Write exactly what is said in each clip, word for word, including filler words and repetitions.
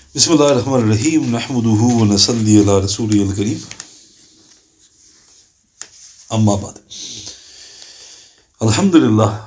Bismillah ar-Rahman ar-Rahim. Nahmaduhu wa nasalli ala Rasuli al-Kareem. Amma ba'd. Alhamdulillah.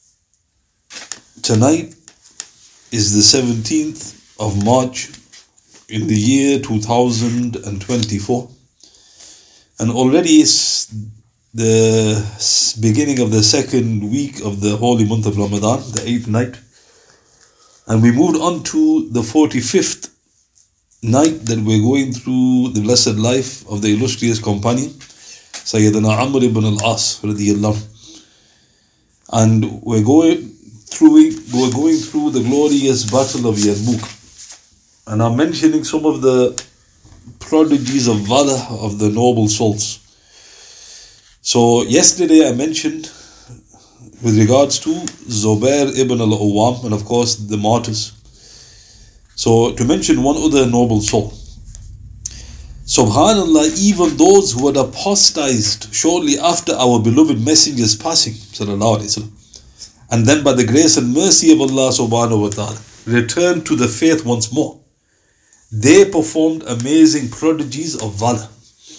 Tonight is the seventeenth of March in the year two thousand twenty-four. And already it's the beginning of the second week of the holy month of Ramadan, the eighth night. And we moved on to the forty-fifth night that we're going through the blessed life of the illustrious companion, Sayyidina Amr ibn al-As radiyallahu. And we're going through we're going through the glorious battle of Yarmouk. And I'm mentioning some of the prodigies of valor of the noble souls. So yesterday I mentioned with regards to Zubair ibn al-Awwam and of course the martyrs. So to mention one other noble soul. Subhanallah, even those who had apostatized shortly after our beloved messenger's passing, sallallahu alaihi wasallam, and then by the grace and mercy of Allah subhanahu wa ta'ala, returned to the faith once more, they performed amazing prodigies of valor.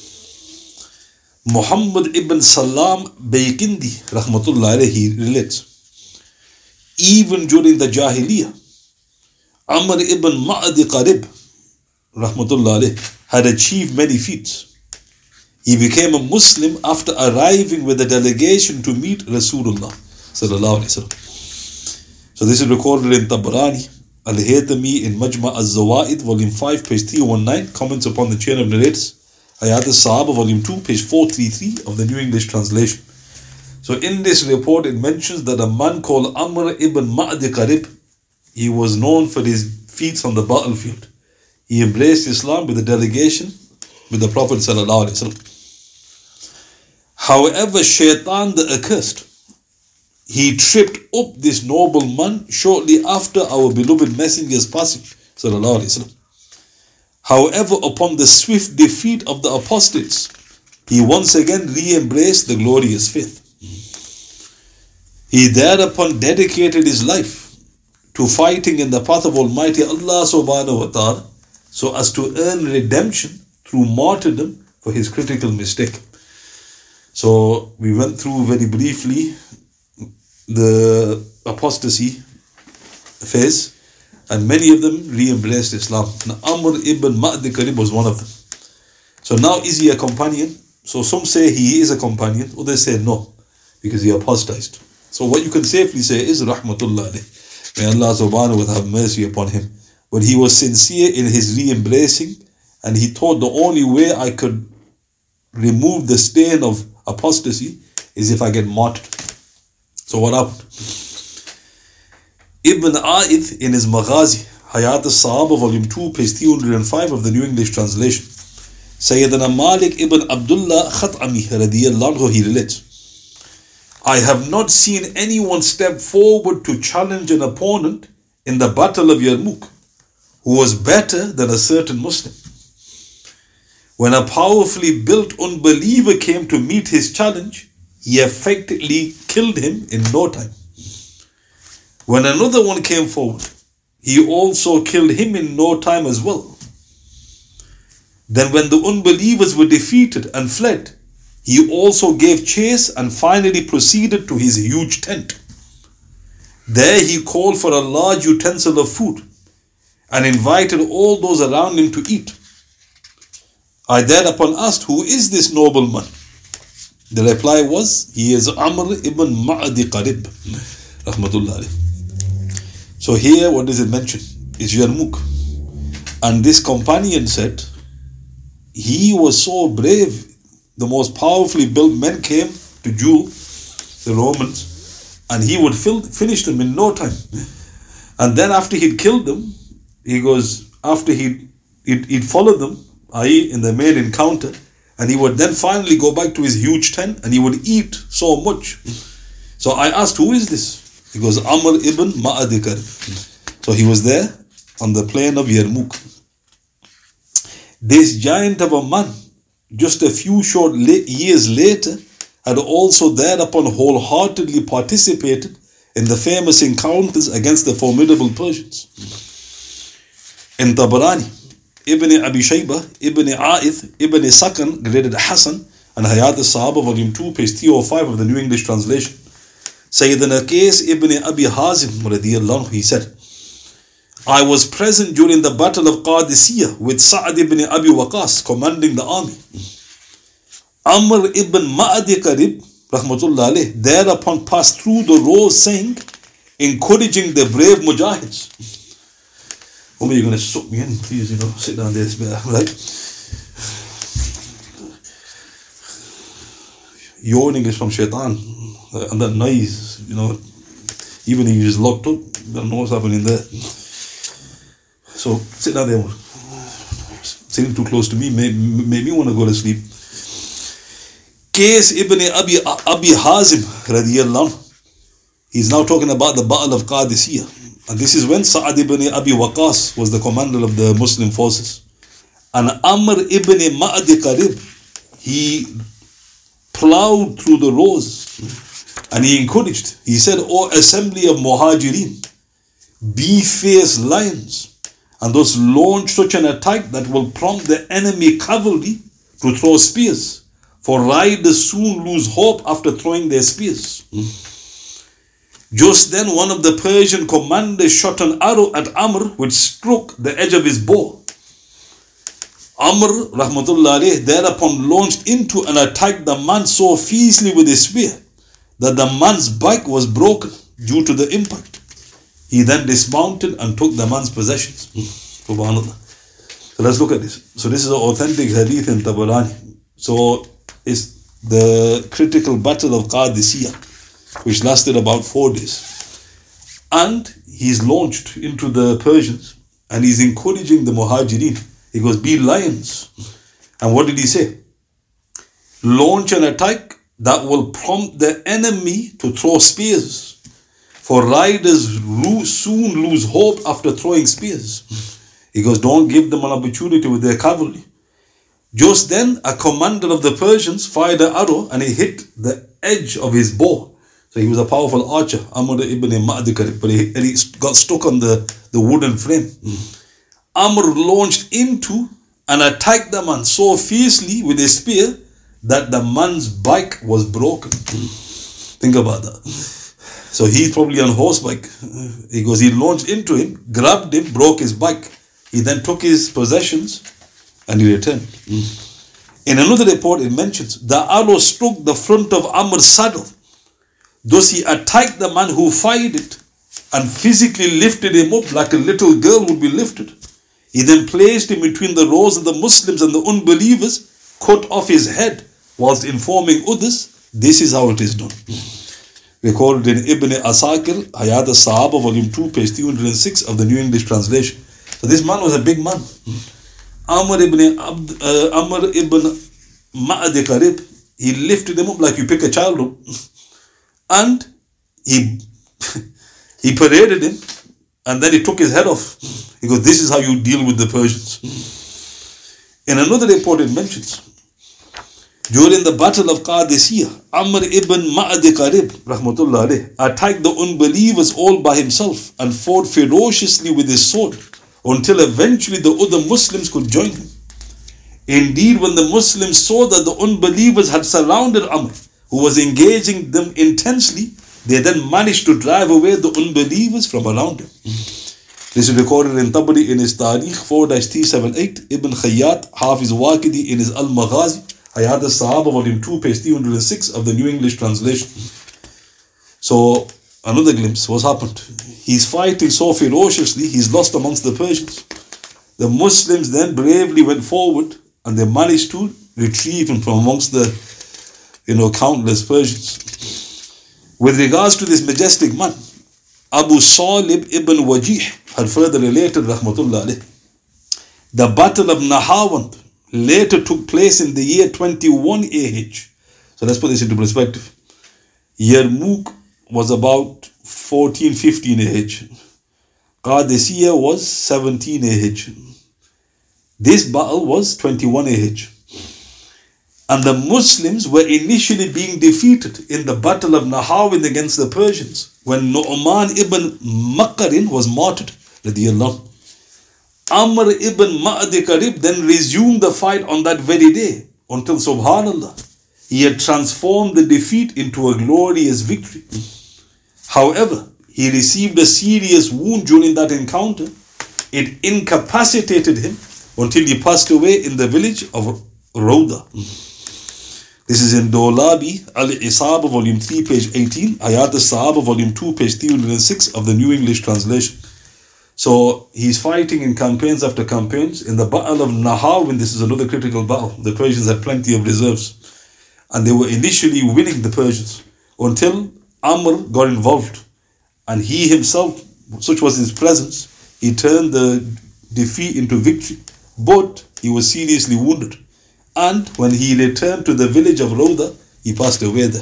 Muhammad ibn Salam Baykindi rahmatullah alayhi relates, even during the Jahiliyyah, Amr ibn Ma'adi Qarib rahmatullah alayhi had achieved many feats. He became a Muslim after arriving with a delegation to meet Rasulullah sallallahu alaihi wasallam. So this is recorded in Tabarani, Al-Haytami in Majma' al-Zawaid, volume five, page three nineteen, comments upon the chain of narrators, Hayat al-Sahaba, volume two, page four thirty-three of the New English Translation. So in this report it mentions that a man called Amr ibn Ma'adi Qarib, he was known for his feats on the battlefield. He embraced Islam with a delegation with the Prophet sallallahu alaihi wasallam. However, Shaitan the accursed, he tripped up this noble man shortly after our beloved messenger's passing sallallahu alaihi wasallam. However, upon the swift defeat of the apostates, he once again re-embraced the glorious faith. He thereupon dedicated his life to fighting in the path of Almighty Allah subhanahu wa ta'ala, so as to earn redemption through martyrdom for his critical mistake. So we went through very briefly the apostasy phase, and many of them re-embraced Islam. And Amr ibn Ma'di Qarib was one of them. So now is he a companion? So some say he is a companion, others say no, because he apostatized. So what you can safely say is Rahmatullah alayh. May Allah subhanahu wa ta'ala have mercy upon him. But he was sincere in his re-embracing, and he thought the only way I could remove the stain of apostasy is if I get martyred. So what happened? Ibn A'id in his Maghazi, Hayat al-Sahaba, volume two, page three oh five of the New English Translation, Sayyidina Malik ibn Abdullah Khat'ami radiyallahu anhu, he relates, I have not seen anyone step forward to challenge an opponent in the battle of Yarmouk who was better than a certain Muslim. When a powerfully built unbeliever came to meet his challenge, he effectively killed him in no time. When another one came forward, he also killed him in no time as well. Then when the unbelievers were defeated and fled, he also gave chase and finally proceeded to his huge tent. There he called for a large utensil of food and invited all those around him to eat. I thereupon asked, who is this noble man? The reply was, he is Amr ibn Ma'adi Qarib rahmatullah alayhi. So here what does it mention? It's Yarmouk. And this companion said, he was so brave, the most powerfully built men came to duel the Romans, and he would fill, finish them in no time. And then after he'd killed them, he goes, after he'd, he'd, he'd follow them, that is in the main encounter, and he would then finally go back to his huge tent and he would eat so much. So I asked, who is this? He goes, Amr ibn Ma'adi Qarib. So he was there on the plain of Yarmouk. This giant of a man, just a few short years later, had also thereupon wholeheartedly participated in the famous encounters against the formidable Persians. In Tabarani, Ibn Abi Shayba, Ibn A'ith, Ibn Sakan graded Hassan, and Hayat al-Sahaba, volume two, page three oh five of the New English Translation. Sayyidina Qais ibn Abi Hazim radiyallahu anhu, he said, I was present during the battle of Qadisiyah with Sa'ad ibn Abi Waqas commanding the army. Amr ibn Ma'adi Qarib rahmatullah alayh thereupon passed through the rows saying, encouraging the brave mujahids. Umar, you're going to soak me in, please, you know, sit down there, right? Yawning is from shaitan, and that noise, you know, even if you're just locked up, you don't know what's happening there. So sit down there. Sitting too close to me made, made me want to go to sleep. Qais ibn Abi, Abi Hazim radiyallahu anhu, he's now talking about the Battle of Qadisiyah. And this is when Sa'ad ibn Abi Waqas was the commander of the Muslim forces. And Amr ibn Ma'adi Qarib, he plowed through the rows and he encouraged. He said, O assembly of Muhajirin, be fierce lions, and thus launch such an attack that will prompt the enemy cavalry to throw spears, for riders soon lose hope after throwing their spears. Mm. Just then one of the Persian commanders shot an arrow at Amr which struck the edge of his bow. Amr rahmatullah alayh thereupon launched into and attacked the man so fiercely with his spear that the man's back was broken due to the impact. He then dismounted and took the man's possessions. Subhanallah. So let's look at this. So this is an authentic hadith in Tabarani. So it's the critical battle of Qadisiyah, which lasted about four days. And he's launched into the Persians and he's encouraging the Muhajirin. He goes, be lions. And what did he say? Launch an attack that will prompt the enemy to throw spears. For riders lose, soon lose hope after throwing spears. He goes, don't give them an opportunity with their cavalry. Just then, a commander of the Persians fired an arrow and it hit the edge of his bow. So he was a powerful archer, Amr ibn Ma'adi Qarib, but he, he got stuck on the, the wooden frame. Mm. Amr launched into and attacked the man so fiercely with his spear that the man's back was broken. Mm. Think about that. So he's probably on horseback. He goes, he launched into him, grabbed him, broke his back. He then took his possessions and he returned. Mm. In another report, it mentions the arrow struck the front of Amr's saddle. Thus he attacked the man who fired it and physically lifted him up like a little girl would be lifted. He then placed him between the rows of the Muslims and the unbelievers, cut off his head whilst informing others, this is how it is done. Recorded in Ibn Asakir, Hayat al-Sahaba, volume two, page three oh six of the New English Translation. So this man was a big man. Amr ibn, Abd, uh, Amr ibn Ma'adi Qarib, he lifted him up like you pick a child up. And he, he paraded him and then he took his head off. He goes, this is how you deal with the Persians. In another report it mentions, during the battle of Qadisiyah, Amr ibn Ma'adi Qarib rahmatullah alayh attacked the unbelievers all by himself and fought ferociously with his sword until eventually the other Muslims could join him. Indeed, when the Muslims saw that the unbelievers had surrounded Amr, who was engaging them intensely, they then managed to drive away the unbelievers from around him. This is recorded in Tabari in his Tarikh four three seven eight, Ibn Khayyat, Hafiz Waqidi in his Al-Maghazi, Hayat al-Sahaba, volume two, page three oh six of the New English Translation. So, another glimpse, what's happened? He's fighting so ferociously, he's lost amongst the Persians. The Muslims then bravely went forward and they managed to retrieve him from amongst the, you know, countless Persians. With regards to this majestic man, Abu Salib ibn Wajih had further related, rahmatullah alayh, the battle of Nahawand later took place in the year twenty-one A H. So let's put this into perspective. Yarmouk was about fourteen fifteen A H. Qadisiyah was seventeen A H. This battle was twenty-one A H. And the Muslims were initially being defeated in the battle of Nahawand against the Persians when Nu'man ibn Makarin was martyred. Amr ibn Ma'ad Karib then resumed the fight on that very day until, subhanallah, he had transformed the defeat into a glorious victory. However, he received a serious wound during that encounter. It incapacitated him until he passed away in the village of Rauda. This is in Dolabi Al-Isaba, volume three, page eighteen, Hayat al-Sahaba, volume two, page three hundred six of the New English Translation. So he's fighting in campaigns after campaigns. In the Battle of Nahawin, this is another critical battle. The Persians had plenty of reserves. And they were initially winning, the Persians, until Amr got involved. And he himself, such was his presence, he turned the defeat into victory. But he was seriously wounded. And when he returned to the village of Rauda, he passed away there.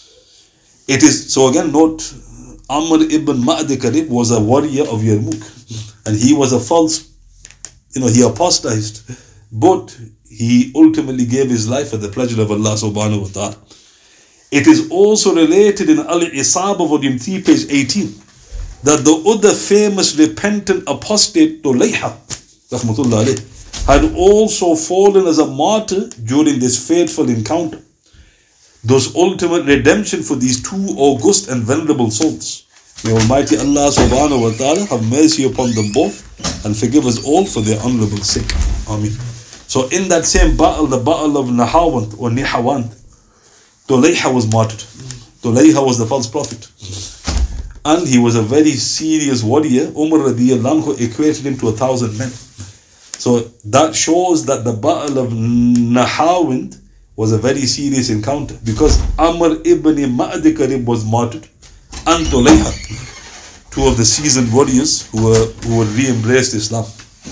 It is, so again, note, Amr ibn Ma'ad Karib was a warrior of Yarmouk. And he was a false, you know, he apostatized. But he ultimately gave his life at the pleasure of Allah subhanahu wa ta'ala. It is also related in Al-Isaba, volume three, page eighteen, that the other famous repentant apostate, Tulayha, rahmatullah alayh, had also fallen as a martyr during this fateful encounter. Thus, ultimate redemption for these two august and venerable souls. May Almighty Allah subhanahu wa ta'ala have mercy upon them both and forgive us all for their honorable sake. Ameen. So in that same battle, the battle of Nahawand or Nihawand, Tulayha was martyred. Tulayha was the false prophet. And he was a very serious warrior. Umar radiyallahu anhu equated him to a thousand men. So that shows that the battle of Nahawand was a very serious encounter, because Amr ibn Ma'ad Karib was martyred, and Tulayha, two of the seasoned warriors who were who had re-embraced Islam.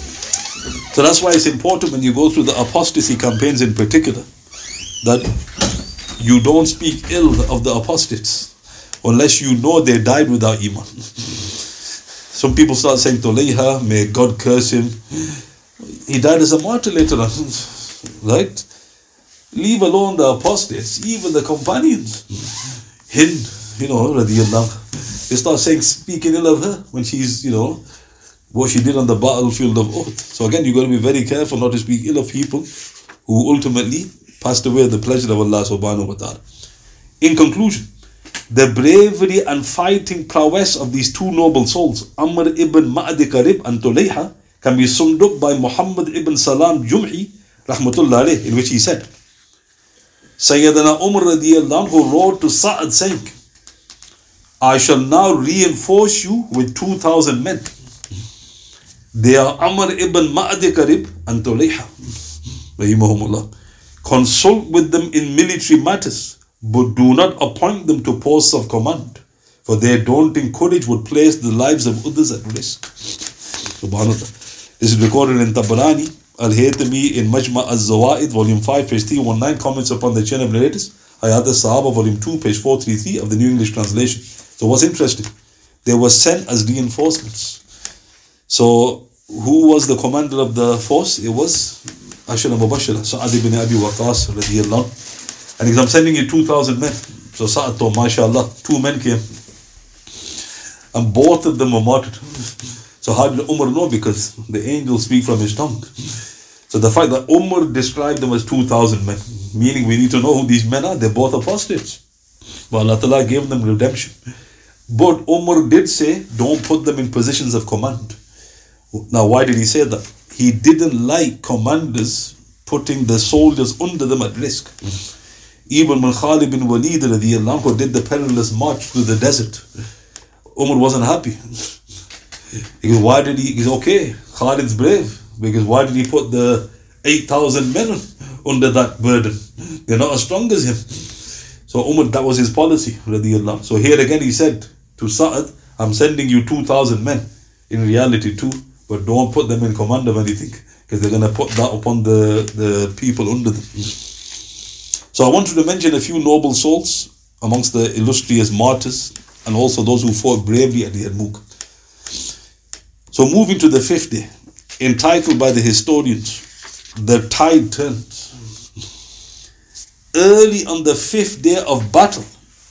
So that's why it's important when you go through the apostasy campaigns in particular, that you don't speak ill of the apostates unless you know they died without Iman. Some people start saying Tulayha, may God curse him. He died as a martyr later on, right? Leave alone the apostates, even the companions. Hind, you know, radiyallahu, they start saying, speaking ill of her when she's, you know, what she did on the battlefield of Uhud. So again, you've got to be very careful not to speak ill of people who ultimately passed away at the pleasure of Allah subhanahu wa ta'ala. In conclusion, the bravery and fighting prowess of these two noble souls, Amr ibn Ma'ad Karib and Tulayha, can be summed up by Muhammad ibn Salam Jumhi, rahmatullah alayh, in which he said, Sayyidina Umar radiyallahu anhu wrote to Sa'ad saying, I shall now reinforce you with two thousand men. They are Amr ibn Ma'ad Karib and Tulayha, rahimahumullah. Consult with them in military matters, but do not appoint them to posts of command, for their daunting courage would place the lives of others at risk. Subhanallah. This is recorded in Tabarani, Al-Haytami in Majma' al-Zawaid, volume five, page three nineteen, comments upon the chain of narrators, Hayat al-Sahaba, volume two, page four thirty-three of the New English Translation. So what's interesting, they were sent as reinforcements. So who was the commander of the force? It was Ashara Mubashara, Sa'ad ibn Abi Waqqas radiyallahu anhu. And he said, I'm sending you two thousand men. So Sa'ad told, mashallah, two men came. And both of them were martyred. So how did Umar know? Because the angels speak from his tongue. So the fact that Umar described them as two thousand men, meaning we need to know who these men are. They're both apostates. But Allah Ta'ala gave them redemption. But Umar did say, don't put them in positions of command. Now why did he say that? He didn't like commanders putting the soldiers under them at risk. Even when Khalid bin Walid radiyallahu anhu did the perilous march through the desert, Umar wasn't happy. He goes, why did he? He's okay, Khalid's brave. Because why did he put the eight thousand men under that burden? They're not as strong as him. So Umar, that was his policy, radiyallahu. So here again he said to Sa'ad, I'm sending you two thousand men. In reality too, but don't put them in command of anything, because they're going to put that upon the, the people under them. So I wanted to mention a few noble souls amongst the illustrious martyrs, and also those who fought bravely at the Yarmouk. So moving to the fifth day, entitled by the historians, The Tide Turns. Early on the fifth day of battle,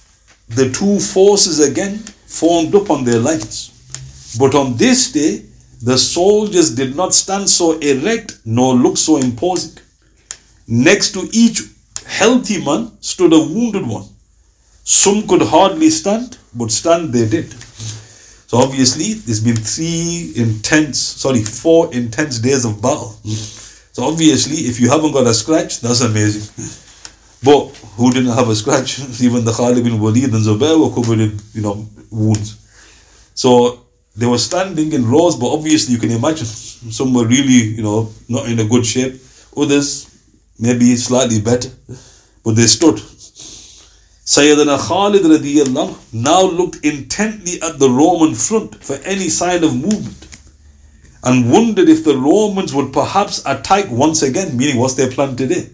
the two forces again formed up on their lines. But on this day, the soldiers did not stand so erect nor look so imposing. Next to each healthy man stood a wounded one. Some could hardly stand, but stand they did. So obviously, there's been three intense, sorry, four intense days of battle. So obviously, if you haven't got a scratch, that's amazing. But who didn't have a scratch? Even the Khalid bin Walid and Zubair were covered in, you know, wounds. So they were standing in rows, but obviously you can imagine some were really, you know, not in a good shape. Others maybe slightly better, but they stood. Sayyidina Khalid radiyallahu anhu now looked intently at the Roman front for any sign of movement and wondered if the Romans would perhaps attack once again, meaning what's their plan today.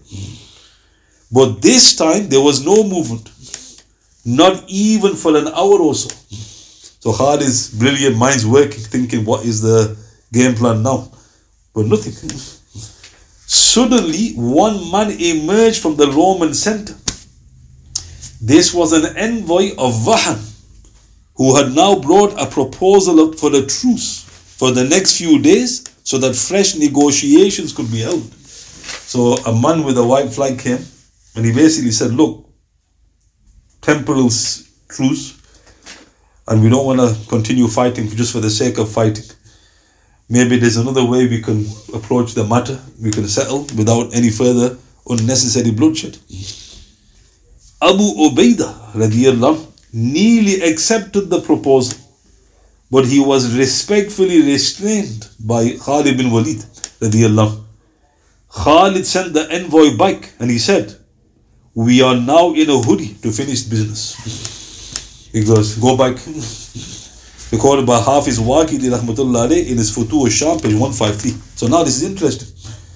But this time there was no movement, not even for an hour or so. So Khalid's brilliant mind's working, thinking what is the game plan now? But nothing. Suddenly one man emerged from the Roman center. This was an envoy of Vahan, who had now brought a proposal for a truce for the next few days so that fresh negotiations could be held. So a man with a white flag came and he basically said, look, temporal truce, and we don't want to continue fighting just for the sake of fighting. Maybe there's another way we can approach the matter, we can settle without any further unnecessary bloodshed. Abu Ubaidah radiyallahu anhu nearly accepted the proposal, but he was respectfully restrained by Khalid bin Walid radiyallahu anhu. Khalid sent the envoy back and he said, we are now in a hurry to finish business. He goes, go back. Recorded by Hafiz Waqidi rahmatullah alayh in his Futuh al-Sham, page one fifty-three. So now this is interesting.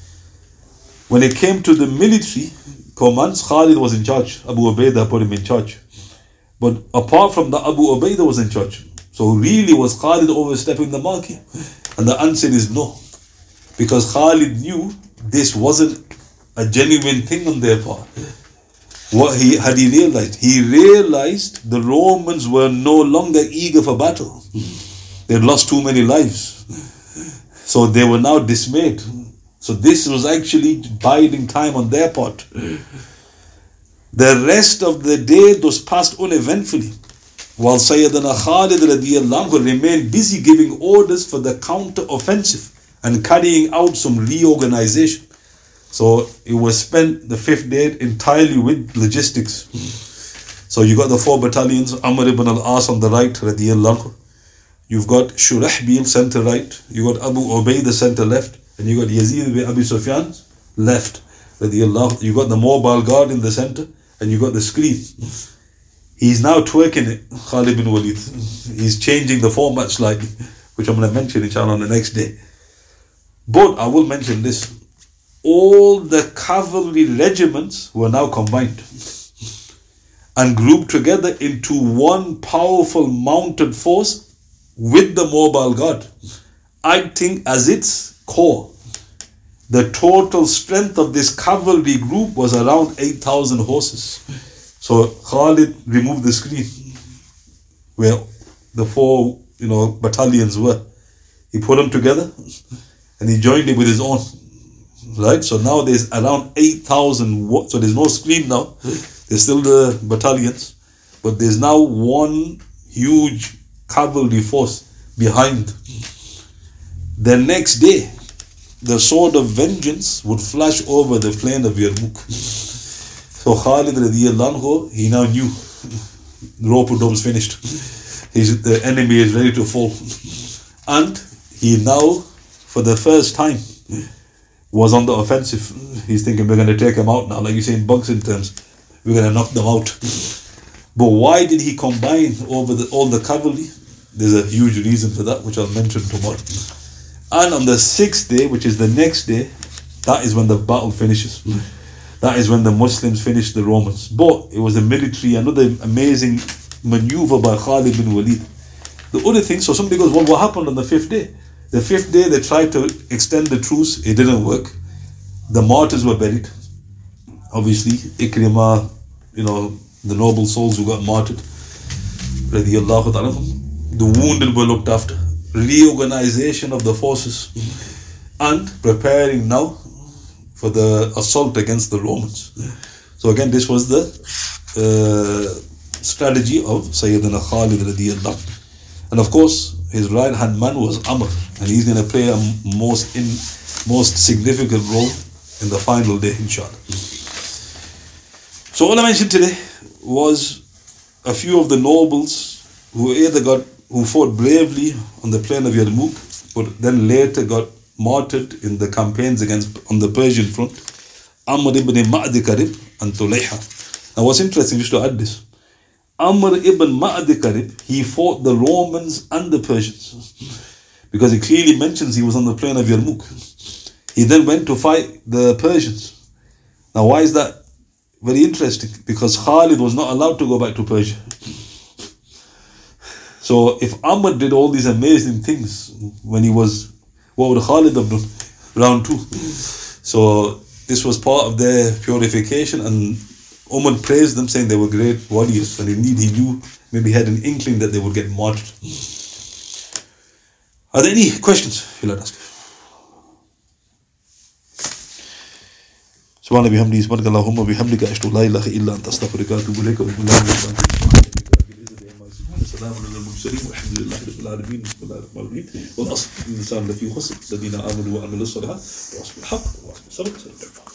When it came to the military commands, Khalid was in charge. Abu Ubaidah put him in charge. But apart from that, Abu Ubaidah was in charge. So really, was Khalid overstepping the mark here? And the answer is no. Because Khalid knew this wasn't a genuine thing on their part. What he had he realized? He realized the Romans were no longer eager for battle. They'd lost too many lives. So they were now dismayed. So this was actually biding time on their part. The rest of the day thus passed uneventfully, while Sayyidina Khalid radiyallahu anhu remained busy giving orders for the counter-offensive and carrying out some reorganization. So it was spent the fifth day entirely with logistics. So you got the four battalions, Amr ibn al-As on the right, radiyallahu anhu. You've got Shurahbil center right, you got Abu Ubaidah center left, and you got Yazid ibn Abi Sufyan left, radiyallahu anhu. You got the mobile guard in the center, and you got the screen. He's now twerking it, Khalid bin Walid. He's changing the format slightly, which I'm going to mention inshallah on the next day. But I will mention this. All the cavalry regiments were now combined and grouped together into one powerful mounted force with the mobile guard, acting as its core. The total strength of this cavalry group was around eight thousand horses. So Khalid removed the screen where the four, you know, battalions were. He put them together and he joined it with his own. Right? So now there's around eight thousand. So there's no screen now. There's still the battalions. But there's now one huge cavalry force behind. The next day, the sword of vengeance would flash over the plain of Yarmouk. So Khalid radiyallahu anhu, he now knew the rope-a-dope's finished. His, the enemy is ready to fall. And he now, for the first time, was on the offensive. He's thinking, we're going to take them out now, like you say in boxing terms. We're going to knock them out. But why did he combine over the, all the cavalry? There's a huge reason for that, which I'll mention tomorrow. And on the sixth day, which is the next day, that is when the battle finishes. That is when the Muslims finish the Romans. But it was a military, another amazing maneuver by Khalid bin Walid. The other thing, so somebody goes, well, what happened on the fifth day? The fifth day they tried to extend the truce, it didn't work. The martyrs were buried. Obviously, Ikrimah, you know, the noble souls who got martyred. The wounded were looked after. reorganization of the forces, and preparing now for the assault against the Romans. So again, this was the uh, strategy of Sayyidina Khalid radiyallahu anhu. And of course, his right hand man was Amr, and he's going to play a most in most significant role in the final day, inshallah. So all I mentioned today was a few of the nobles who either got who fought bravely on the plain of Yarmouk, but then later got martyred in the campaigns against on the Persian front. Amr ibn Ma'di Karib and Tulayha. Now what's interesting, just to add this, Amr ibn Ma'di Karib, he fought the Romans and the Persians, because he clearly mentions he was on the plain of Yarmouk. He then went to fight the Persians. Now why is that? Very interesting, because Khalid was not allowed to go back to Persia. So if Amr did all these amazing things when he was, what would Khalid have done? Round two. So this was part of their purification, and Umar praised them, saying they were great warriors, and indeed he knew, maybe had an inkling that they would get martyred. Are there any questions you'll ask? سبحان بحمده سبحانك اللهم وبحمدك أشهد أن لا إله إلا أنت أستغفرك وأتوب إليك السلام على المرسلين والحمد لله رب العالمين بسم الله الرحمن الرحيم والأصل الإنسان لفي خسر الذين آمنوا وعملوا الصالحات وأصبحوا الحق وأصبحوا الصبر